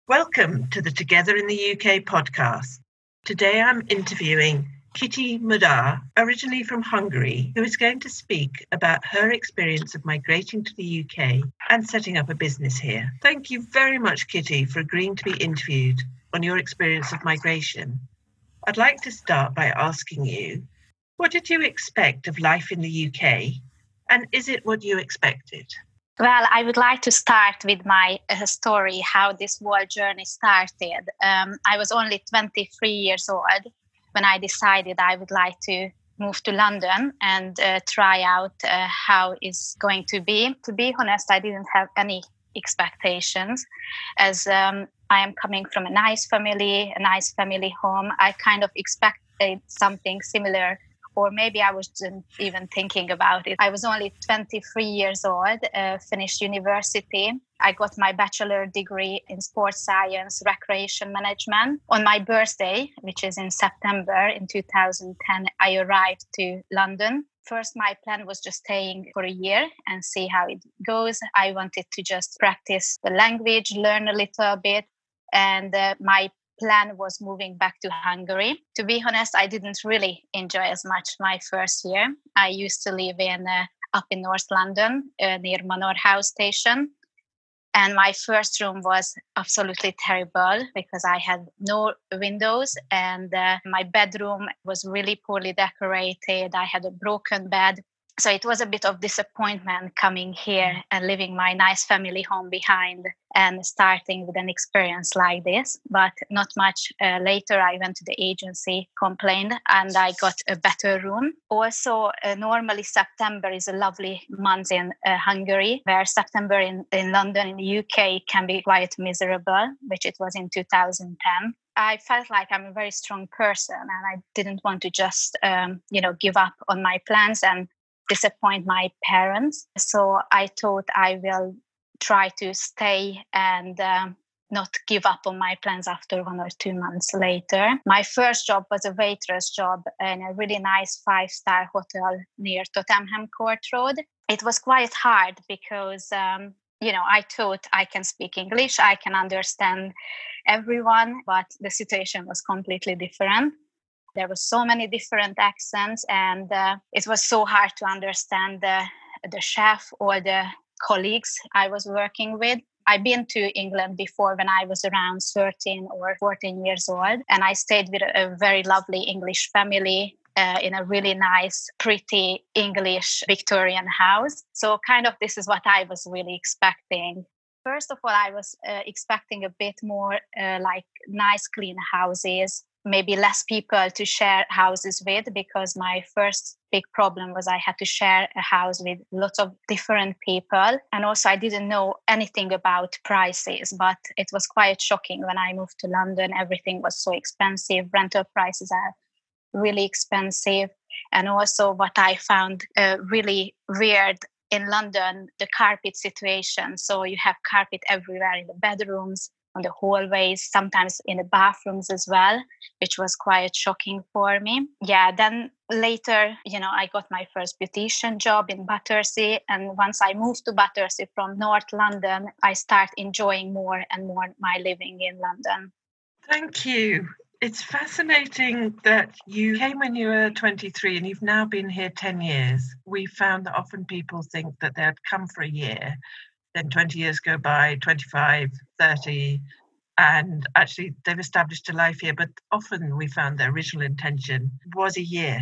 Welcome to the Together in the UK podcast. Today I'm interviewing Kitty Mudar, originally from Hungary, who is going to speak about her experience of migrating to the UK and setting up a business here. Thank you very much, Kitty, for agreeing to be interviewed on your experience of migration. I'd like to start by asking you, what did you expect of life in the UK, and is it what you expected? Well, I would like to start with my story, how this whole journey started. I was only 23 years old when I decided I would like to move to London and try out how it's going to be. To be honest, I didn't have any expectations as I am coming from a nice family home. I kind of expected something similar, or maybe I wasn't even thinking about it. I was only 23 years old, finished university. I got my bachelor degree in sports science, recreation management. On my birthday, which is in September in 2010, I arrived to London. First, my plan was just staying for a year and see how it goes. I wanted to just practice the language, learn a little bit, and my plan was moving back to Hungary. To be honest, I didn't really enjoy as much my first year. I used to live up in North London near Manor House station. And my first room was absolutely terrible because I had no windows and my bedroom was really poorly decorated. I had a broken bed. So it was a bit of disappointment coming here and leaving my nice family home behind and starting with an experience like this. But not much later, I went to the agency, complained, and I got a better room. Also, normally September is a lovely month in Hungary, where September in London, in the UK, can be quite miserable, which it was in 2010. I felt like I'm a very strong person and I didn't want to just, give up on my plans and disappoint my parents. So I thought I will try to stay and not give up on my plans after 1 or 2 months later. My first job was a waitress job in a really nice 5-star hotel near Tottenham Court Road. It was quite hard because, I thought I can speak English, I can understand everyone, but the situation was completely different. There were so many different accents and it was so hard to understand the chef or the colleagues I was working with. I've been to England before when I was around 13 or 14 years old, and I stayed with a very lovely English family in a really nice, pretty English Victorian house. So kind of this is what I was really expecting. First of all, I was expecting a bit more like nice, clean houses, maybe less people to share houses with, because my first big problem was I had to share a house with lots of different people. And also I didn't know anything about prices, but it was quite shocking when I moved to London. Everything was so expensive. Rental prices are really expensive. And also what I found really weird in London, the carpet situation. So you have carpet everywhere in the bedrooms, on the hallways, sometimes in the bathrooms as well, which was quite shocking for me. Yeah, then later, I got my first beautician job in Battersea. And once I moved to Battersea from North London, I started enjoying more and more my living in London. Thank you. It's fascinating that you came when you were 23 and you've now been here 10 years. We found that often people think that they'd come for a year, then 20 years go by, 25, 30, and actually they've established a life here. But often we found their original intention was a year.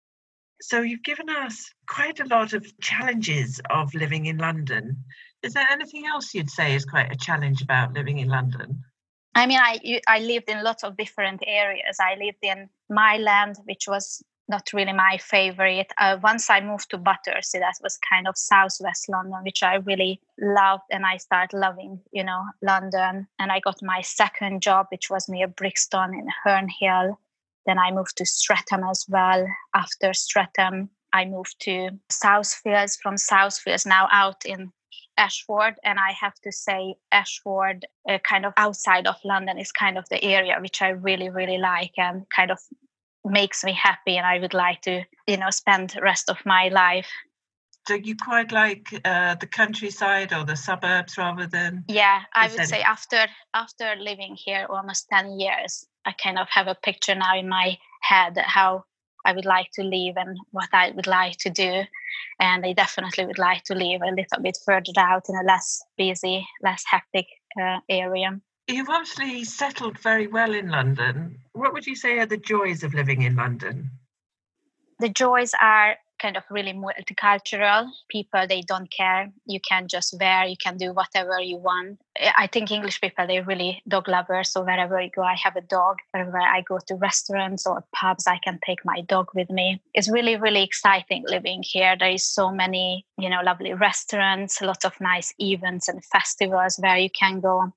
So you've given us quite a lot of challenges of living in London. Is there anything else you'd say is quite a challenge about living in London? I mean, I lived in lots of different areas. I lived in Mile End, which was not really my favorite. Once I moved to Battersea, that was kind of southwest London, which I really loved. And I started loving, London. And I got my second job, which was near Brixton in Herne Hill. Then I moved to Streatham as well. After Streatham, I moved to Southfields. From Southfields, now out in Ashford. And I have to say Ashford, kind of outside of London, is kind of the area which I really, really like and kind of makes me happy, and I would like to, spend the rest of my life. So you quite like the countryside or the suburbs rather than... Yeah, I would say after living here almost 10 years, I kind of have a picture now in my head how I would like to live and what I would like to do. And I definitely would like to live a little bit further out in a less busy, less hectic area. You've obviously settled very well in London. What would you say are the joys of living in London? The joys are kind of really multicultural. People, they don't care. You can just wear, you can do whatever you want. I think English people, they're really dog lovers. So wherever I go, I have a dog. Wherever I go to restaurants or pubs, I can take my dog with me. It's really, really exciting living here. There is so many, lovely restaurants, lots of nice events and festivals where you can go.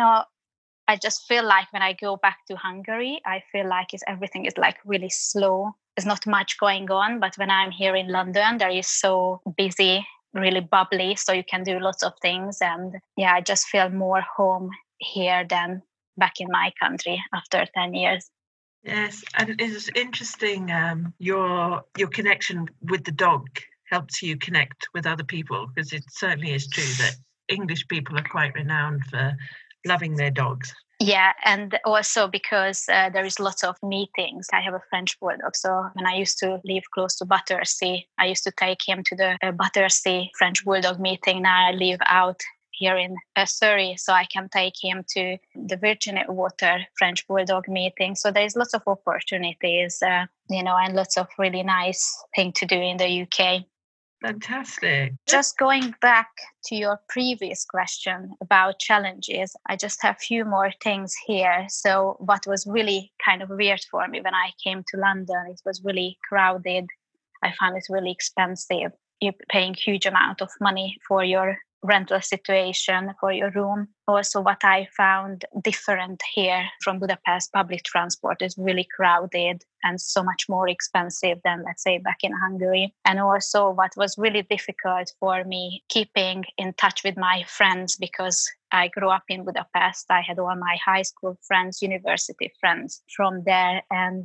I just feel like when I go back to Hungary, I feel like everything is like really slow. There's not much going on. But when I'm here in London, there is so busy, really bubbly. So you can do lots of things. And yeah, I just feel more home here than back in my country after 10 years. Yes, and it's interesting. Your connection with the dog helps you connect with other people, because it certainly is true that English people are quite renowned for loving their dogs. Yeah, and also because there is lots of meetings. I have a French bulldog, so when I used to live close to Battersea, I used to take him to the Battersea French bulldog meeting. Now I live out here in Surrey, so I can take him to the Virginia Water French bulldog meeting. So there's lots of opportunities, and lots of really nice things to do in the UK. Fantastic. Just going back to your previous question about challenges, I just have a few more things here. So what was really kind of weird for me when I came to London, it was really crowded. I found it really expensive. You're paying huge amount of money for your rental situation, for your room. Also, what I found different here from Budapest, public transport is really crowded and so much more expensive than, let's say, back in Hungary. And also what was really difficult for me, keeping in touch with my friends, because I grew up in Budapest. I had all my high school friends, university friends from there. And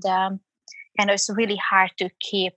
it's really hard to keep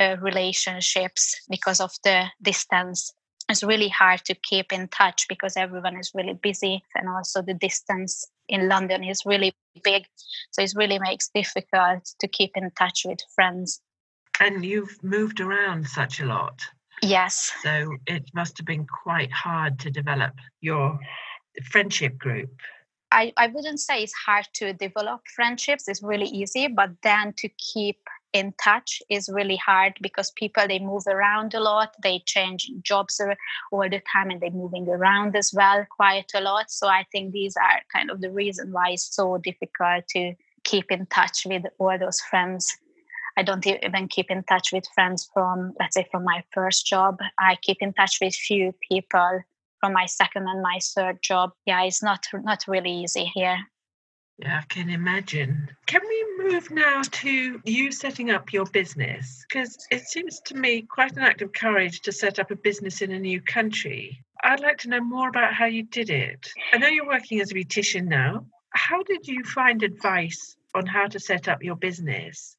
relationships because of the distance. It's really hard to keep in touch because everyone is really busy, and also the distance in London is really big. So it really makes it difficult to keep in touch with friends. And you've moved around such a lot. Yes. So it must have been quite hard to develop your friendship group. I wouldn't say it's hard to develop friendships. It's really easy, but then to keep in touch is really hard because people, they move around a lot, they change jobs all the time, and they're moving around as well quite a lot. So I think these are kind of the reason why it's so difficult to keep in touch with all those friends. I don't even keep in touch with friends from, let's say, from my first job. I keep in touch with few people from my second and my third job. Yeah, it's not really easy here. Yeah, I can imagine. Can we move now to you setting up your business? Because it seems to me quite an act of courage to set up a business in a new country. I'd like to know more about how you did it. I know you're working as a beautician now. How did you find advice on how to set up your business?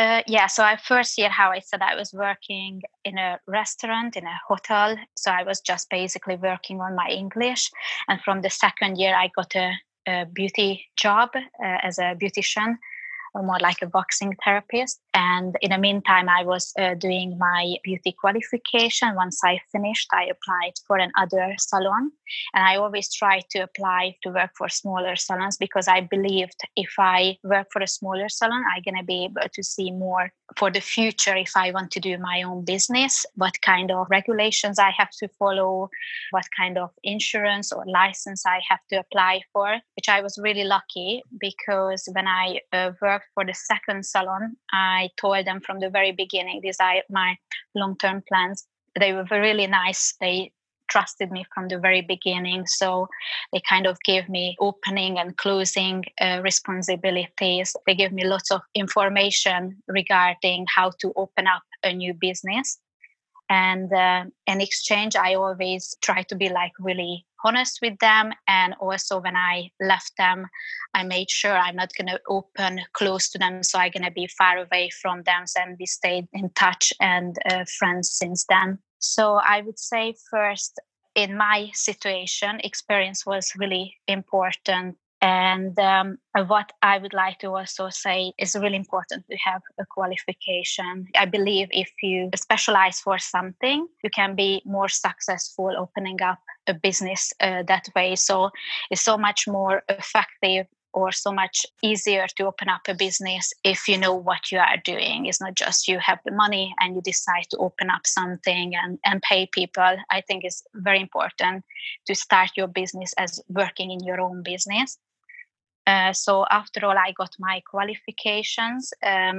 So first year, how I said, I was working in a restaurant, in a hotel. So I was just basically working on my English. And from the second year, I got a beauty job as a beautician, or more like a waxing therapist. And in the meantime, I was doing my beauty qualification. Once I finished, I applied for another salon. And I always try to apply to work for smaller salons because I believed if I work for a smaller salon, I'm going to be able to see more for the future if I want to do my own business, what kind of regulations I have to follow, what kind of insurance or license I have to apply for, which I was really lucky because when I worked for the second salon, I told them from the very beginning, these are my long-term plans. They were really nice. They trusted me from the very beginning. So they kind of gave me opening and closing responsibilities. They gave me lots of information regarding how to open up a new business. And in exchange, I always try to be like really honest with them. And also when I left them, I made sure I'm not going to open close to them. So I'm going to be far away from them. And we stayed in touch and friends since then. So I would say first, in my situation, experience was really important. And what I would like to also say is really important to have a qualification. I believe if you specialize for something, you can be more successful opening up a business that way. So it's so much more effective or so much easier to open up a business if you know what you are doing. It's not just you have the money and you decide to open up something and pay people. I think it's very important to start your business as working in your own business. So after all, I got my qualifications.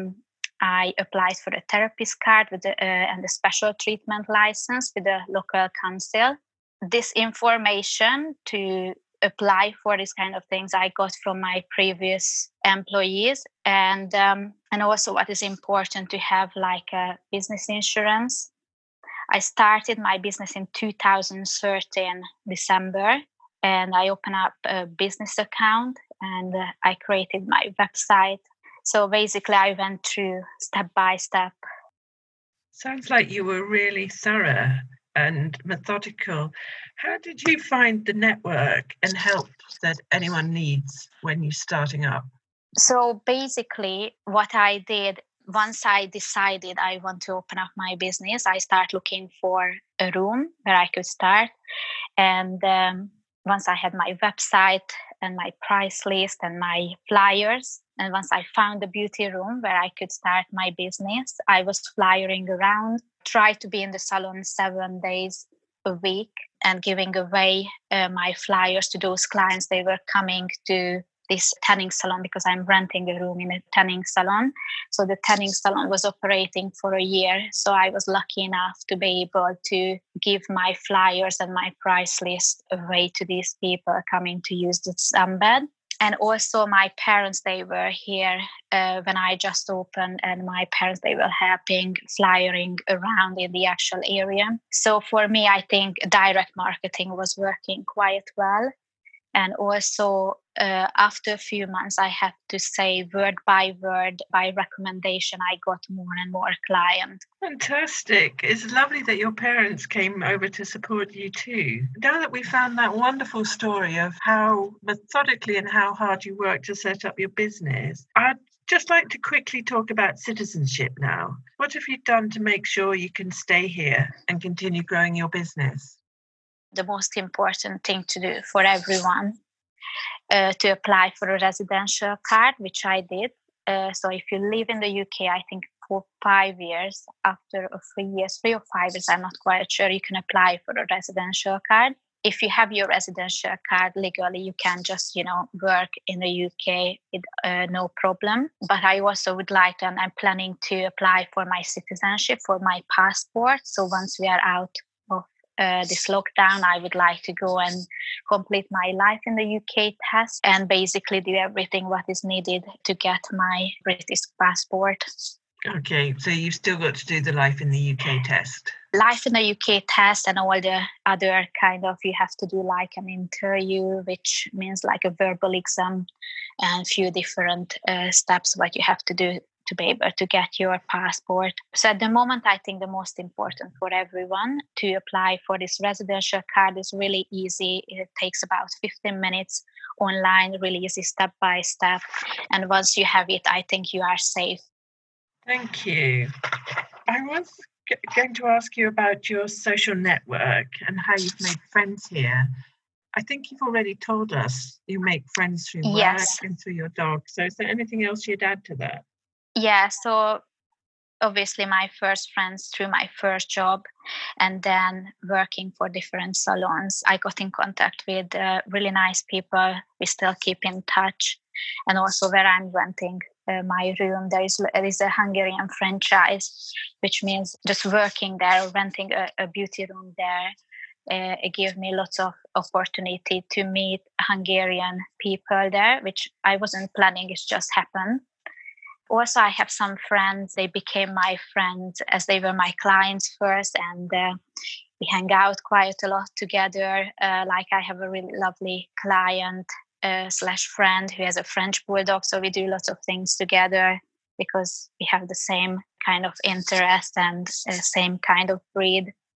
I applied for a therapist card with and a special treatment license with the local council. This information to apply for these kind of things I got from my previous employees, and also what is important to have like a business insurance. I started my business in 2013 December, and I opened up a business account and I created my website. So basically, I went through step by step. Sounds like you were really thorough and methodical. How did you find the network and help that anyone needs when you're starting up? So basically, what I did once I decided I want to open up my business, I start looking for a room where I could start. And once I had my website and my price list and my flyers, and once I found a beauty room where I could start my business, I was flyering around, tried to be in the salon 7 days a week and giving away my flyers to those clients. They were coming to this tanning salon because I'm renting a room in a tanning salon. So the tanning salon was operating for a year. So I was lucky enough to be able to give my flyers and my price list away to these people coming to use the sunbed. And also my parents, they were here when I just opened, and my parents, they were helping flyering around in the actual area. So for me, I think direct marketing was working quite well. And also after a few months, I have to say word by recommendation, I got more and more clients. Fantastic. It's lovely that your parents came over to support you too. Now that we found that wonderful story of how methodically and how hard you worked to set up your business, I'd just like to quickly talk about citizenship now. What have you done to make sure you can stay here and continue growing your business? The most important thing to do for everyone to apply for a residential card, which I did. So if you live in the UK, I think for 5 years, after 3 or 5 years, I'm not quite sure, you can apply for a residential card. If you have your residential card legally, you can just, work in the UK with no problem. But I also would like to, and I'm planning to apply for my citizenship, for my passport. So once we are out of this lockdown, I would like to go and complete my life in the UK test and basically do everything what is needed to get my British passport. Okay, so you've still got to do the life in the UK test. Life in the UK test and all the other kind of, you have to do like an interview, which means like a verbal exam and a few different steps what you have to do to be able to get your passport. So at the moment, I think the most important for everyone to apply for this residential card is really easy. It takes about 15 minutes online, really easy step by step. And once you have it, I think you are safe. Thank you. I was going to ask you about your social network and how you've made friends here. I think you've already told us you make friends through work and through your dog. So is there anything else you'd add to that? Yeah, so obviously my first friends through my first job and then working for different salons. I got in contact with really nice people. We still keep in touch. And also where I'm renting my room, there is a Hungarian franchise, which means just working there, renting a beauty room there. It gave me lots of opportunity to meet Hungarian people there, which I wasn't planning, it just happened. Also, I have some friends, they became my friends as they were my clients first, and we hang out quite a lot together. Like I have a really lovely client / friend who has a French bulldog, so we do lots of things together because we have the same kind of interest and same kind of breed.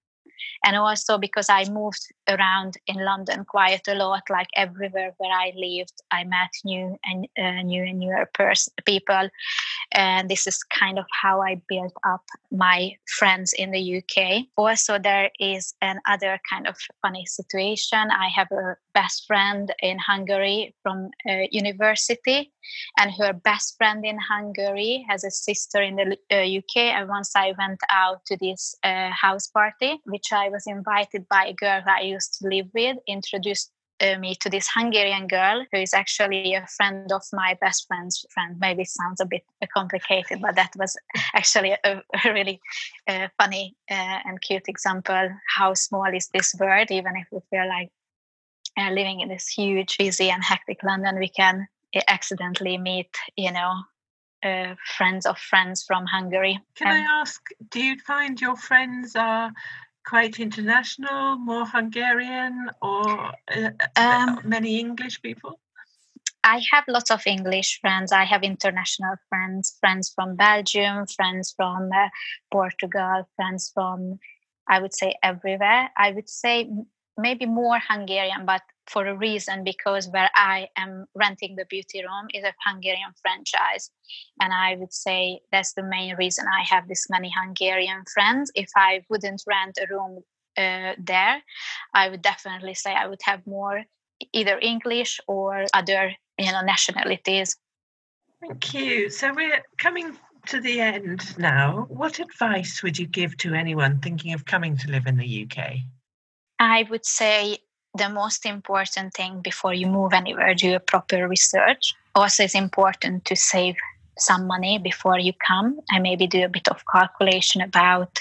And also because I moved around in London quite a lot, like everywhere where I lived, I met new and newer people. And this is kind of how I built up my friends in the UK. Also, there is another kind of funny situation. I have a best friend in Hungary from university, and her best friend in Hungary has a sister in the UK. And once I went out to this house party, which I was invited by a girl I used to live with, introduced me to this Hungarian girl who is actually a friend of my best friend's friend. Maybe it sounds a bit complicated, but that was actually a really funny and cute example. How small is this world? Even if we feel like living in this huge, busy and hectic London, we can accidentally meet, friends of friends from Hungary. Can I ask, do you find your friends are quite international, more Hungarian, or many English people? I have lots of English friends. I have international friends from Belgium, friends from Portugal, friends from, I would say, everywhere. I would say maybe more Hungarian, but for a reason, because where I am renting the beauty room is a Hungarian franchise. And I would say that's the main reason I have this many Hungarian friends. If I wouldn't rent a room there, I would definitely say I would have more either English or other nationalities. Thank you. So we're coming to the end now. What advice would you give to anyone thinking of coming to live in the UK? I would say the most important thing before you move anywhere, do a proper research. Also, it's important to save some money before you come and maybe do a bit of calculation about,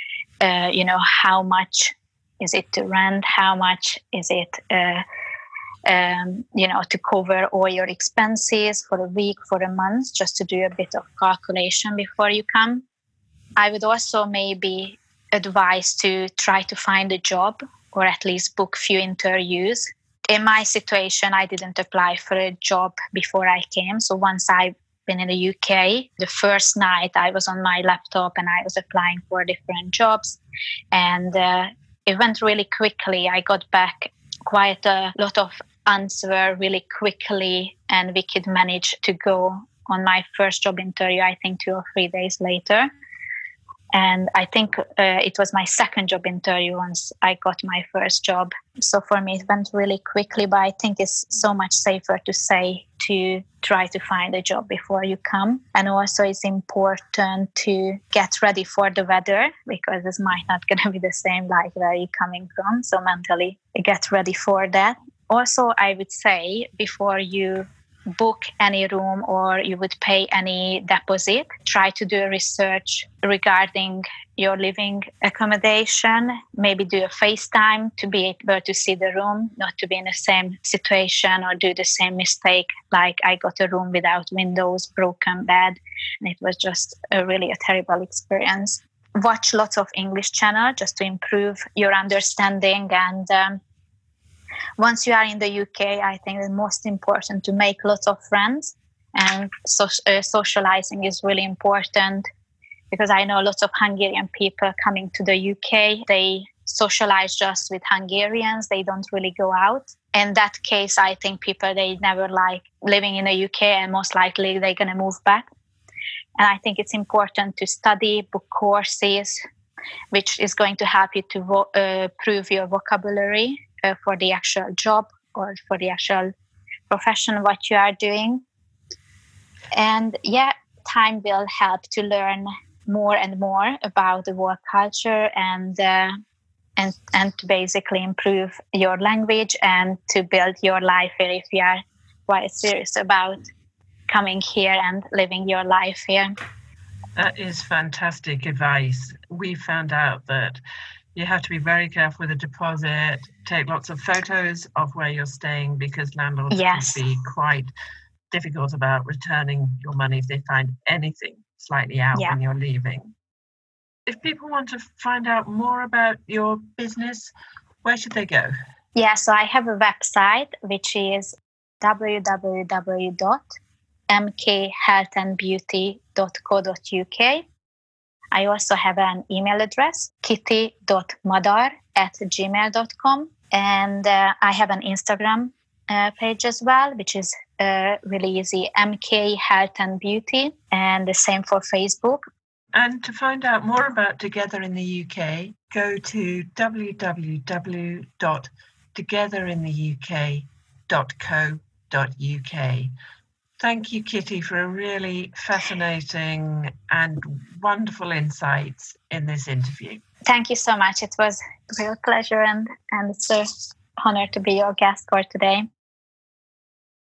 how much is it to rent, how much is it, to cover all your expenses for a week, for a month, just to do a bit of calculation before you come. I would also maybe advise to try to find a job or at least book few interviews. In my situation, I didn't apply for a job before I came. So once I've been in the UK, the first night I was on my laptop and I was applying for different jobs. And it went really quickly. I got back quite a lot of answer really quickly, and we could manage to go on my first job interview, I think 2 or 3 days later. And I think it was my second job interview once I got my first job. So for me, it went really quickly, but I think it's so much safer to say to try to find a job before you come. And also it's important to get ready for the weather, because this might not going to be the same like where you're coming from. So mentally get ready for that. Also, I would say before you book any room or you would pay any deposit, try to do a research regarding your living accommodation, maybe do a FaceTime to be able to see the room, not to be in the same situation or do the same mistake. Like I got a room without windows, broken bed, and it was just a terrible experience. Watch lots of English channel just to improve your understanding. And once you are in the UK, I think it's most important to make lots of friends, and socializing is really important, because I know lots of Hungarian people coming to the UK. They socialize just with Hungarians. They don't really go out. In that case, I think people, they never like living in the UK, and most likely they're going to move back. And I think it's important to study, book courses, which is going to help you to prove your vocabulary for the actual job or for the actual profession, what you are doing. And time will help to learn more and more about the work culture and to basically improve your language and to build your life here if you are quite serious about coming here and living your life here. That is fantastic advice. We found out that you have to be very careful with a deposit, take lots of photos of where you're staying, because landlords can be quite difficult about returning your money if they find anything slightly out when you're leaving. If people want to find out more about your business, where should they go? So I have a website, which is www.mkhealthandbeauty.co.uk. I also have an email address, kitty.madar@gmail.com. And I have an Instagram page as well, which is really easy, MK Health and Beauty, and the same for Facebook. And to find out more about Together in the UK, go to www.togetherintheuk.co.uk. Thank you, Kitty, for a really fascinating and wonderful insights in this interview. Thank you so much. It was a real pleasure, and it's an honor to be your guest for today.